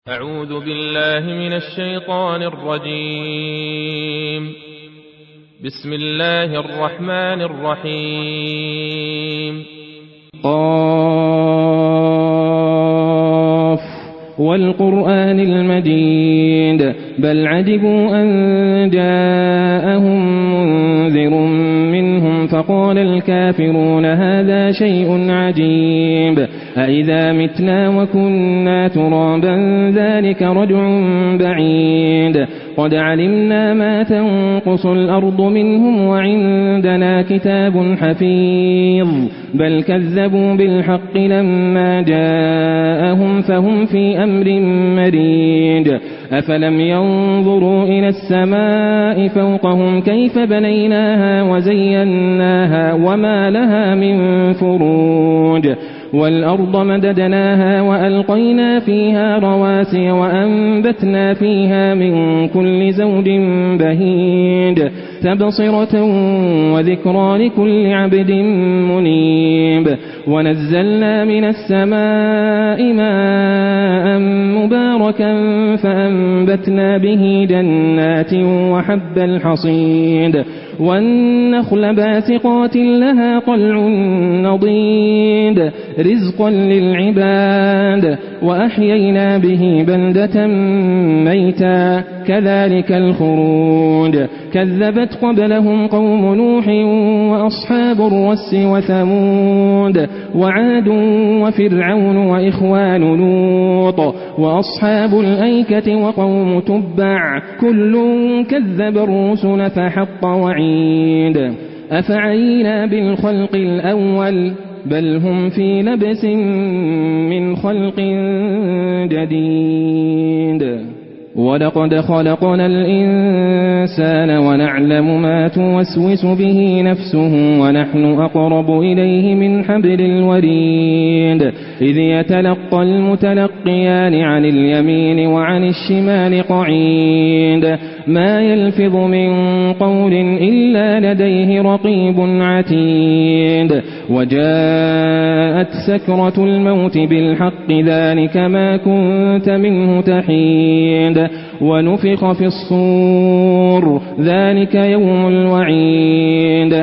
أعوذ بالله من الشيطان الرجيم. بسم الله الرحمن الرحيم. قاف والقرآن المجيد بل عجبوا أن جاءهم منذر منهم فقال الكافرون هذا شيء عجيب أإذا متنا وكنا ترابا ذلك رجع بعيد قد علمنا ما تنقص الأرض منهم وعندنا كتاب حفيظ بل كذبوا بالحق لما جاءهم فهم في أمر مريج أفلم ينظروا إلى السماء فوقهم كيف بنيناها وزيناها وما لها من فروج والأرض مددناها وألقينا فيها رواسي وأنبتنا فيها من كل زوج بهيج تبصرة وذكرى لكل عبد منيب ونزلنا من السماء ماء مباركا فأنبتنا به جنات وحب الحصيد والنخل باسقات لها طلع نضيد رزقا للعباد وأحيينا به بلدة ميتا كذلك الخروج كذبت قبلهم قوم نوح وأصحاب الرس وثمود وعاد وفرعون وإخوان لوط وأصحاب الأيكة وقوم تبع كل كذب الرسل فحق وعيد أفعينا بالخلق الأول بل هم في لبس من خلق جديد ولقد خلقنا الإنسان ونعلم ما توسوس به نفسه ونحن أقرب إليه من حبل الوريد إذ يتلقى المتلقيان عن اليمين وعن الشمال قعيد ما يلفظ من قول إلا لديه رقيب عتيد وجاءت سكرة الموت بالحق ذلك ما كنت منه تحيد ونفخ في الصور ذلك يوم الوعيد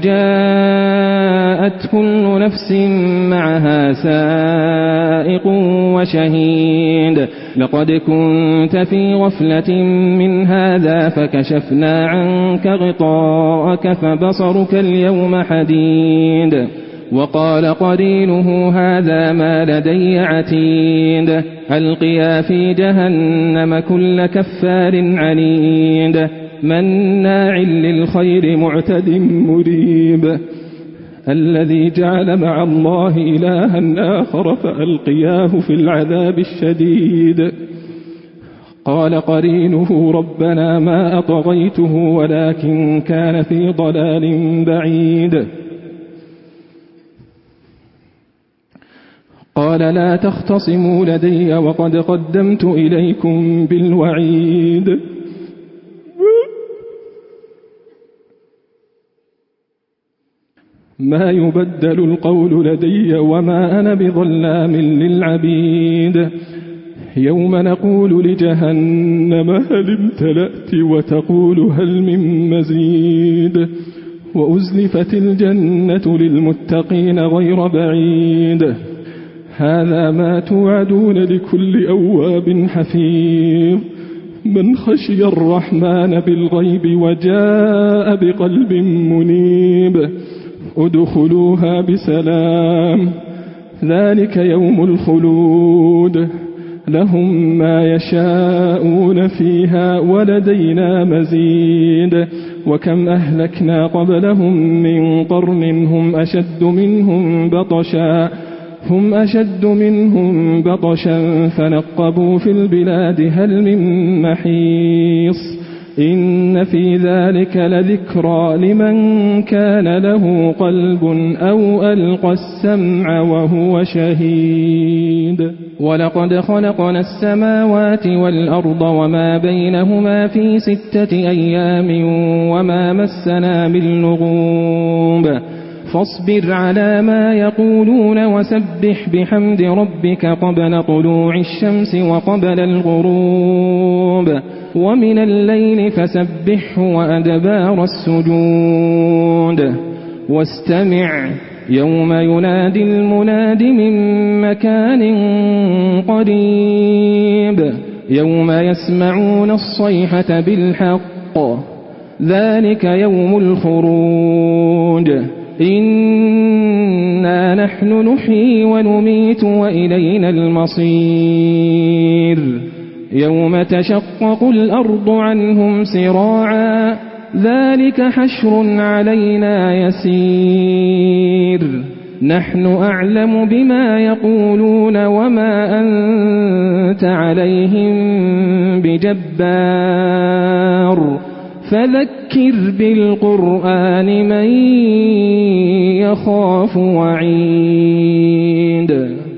وجاءت كل نفس معها سائق وشهيد لقد كنت في غفلة من هذا فكشفنا عنك غطاءك فبصرك اليوم حديد وقال قرينه هذا ما لدي عتيد ألقيا في جهنم كل كفار عنيد مناع للخير معتد مريب الذي جعل مع الله إلها آخر فألقياه في العذاب الشديد قال قرينه ربنا ما أطغيته ولكن كان في ضلال بعيد قال لا تختصموا لدي وقد قدمت إليكم بالوعيد ما يبدل القول لدي وما أنا بظلام للعبيد يوم نقول لجهنم هل امتلأت وتقول هل من مزيد وأزلفت الجنة للمتقين غير بعيد هذا ما توعدون لكل أواب حفيظ من خشي الرحمن بالغيب وجاء بقلب منيب ادخلوها بسلام ذلك يوم الخلود لهم ما يشاءون فيها ولدينا مزيد وكم أهلكنا قبلهم من قرن هم أشد منهم بطشا فنقبوا في البلاد هل من محيص إن في ذلك لذكرى لمن كان له قلب أو ألقى السمع وهو شهيد ولقد خلقنا السماوات والأرض وما بينهما في 6 أيام وما مسنا من لغوب فاصبر على ما يقولون وسبح بحمد ربك قبل طلوع الشمس وقبل الغروب ومن الليل فسبحه وأدبار السجود واستمع يوم ينادي المناد من مكان قريب يوم يسمعون الصيحة بالحق ذلك يوم الخروج إنا نحن نحيي ونميت وإلينا المصير يوم تشقق الأرض عنهم سراعا ذلك حشر علينا يسير نحن أعلم بما يقولون وما أنت عليهم بجبار فذكر بالقرآن من يخاف وعيد